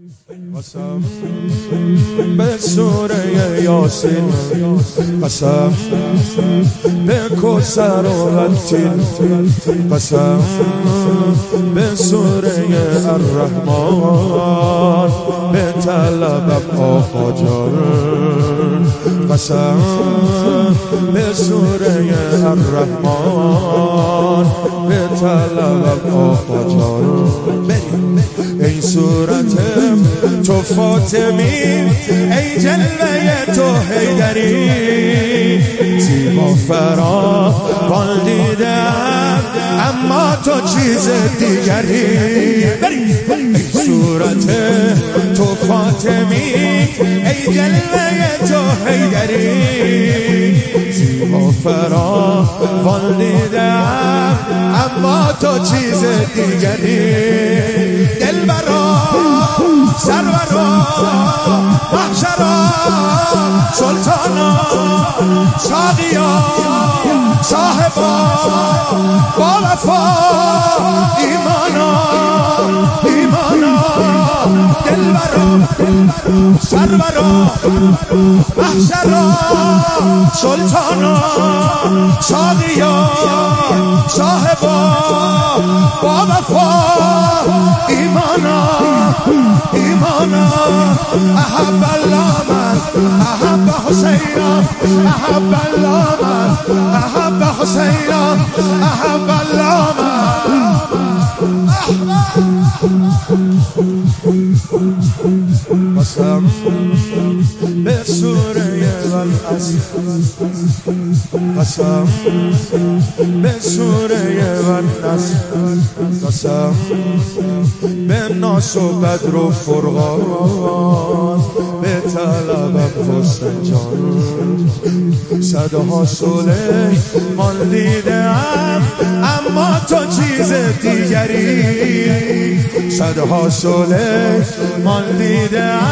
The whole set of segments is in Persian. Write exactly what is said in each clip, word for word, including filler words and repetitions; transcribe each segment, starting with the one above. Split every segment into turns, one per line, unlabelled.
قسم به سوره یاسین، قسم به کوثر و التین، قسم به سوره الرحمن، به طلبم آقا جان. قسم به سوره الرحمن، به طلبم آقا جان. ای صورت تو فاطمی، ای جلوه تو حیدری، زیبا فراوان دیدم اما تو چیز دیگری. ای صورت تو فاطمی، ای جلوه تو حیدری، زیبا فراوان دیدم اما تو چیز دیگری. دلبرا سرورا محشرا سلطانا ساقیا صاحبا با وفا ایمانا ایمانا. دلبرا سرورا محشرا سلطانا ساقیا صاحبا با وفا ایمانا ایمانا. احب الله من احب حسینا، احب الله من احب حسینا، احب الله من. قسم به سوره والعصر، قسم به سوره والنصر، قسم به ناس و بدر و فرقان، به طلبم حسین جان. صدها سلیمان دیدم اما تو چیز دیگری، صدها سلیمان دیدم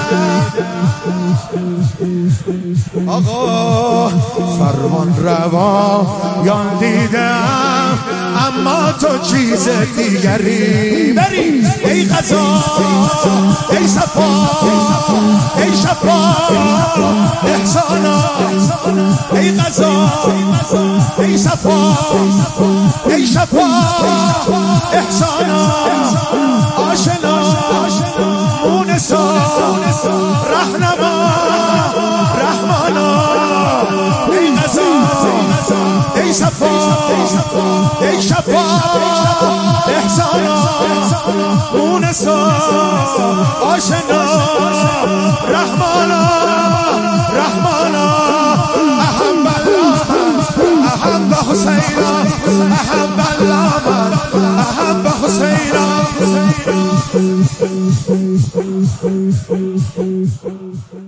آقا فرمان روا یان دیدم اما تو چیز دیگری. بری ای قضا ای صفا ای شفا احسانا، ای قضا ای صفا ای شفا احسانا. آشنا مونسا رهنما رحمانا، ای قضا ای صفا ای شفا احسانا مونسا آشنا رحمانا رحمانا. احب الله احب حسینا، احب الله احب حسینا.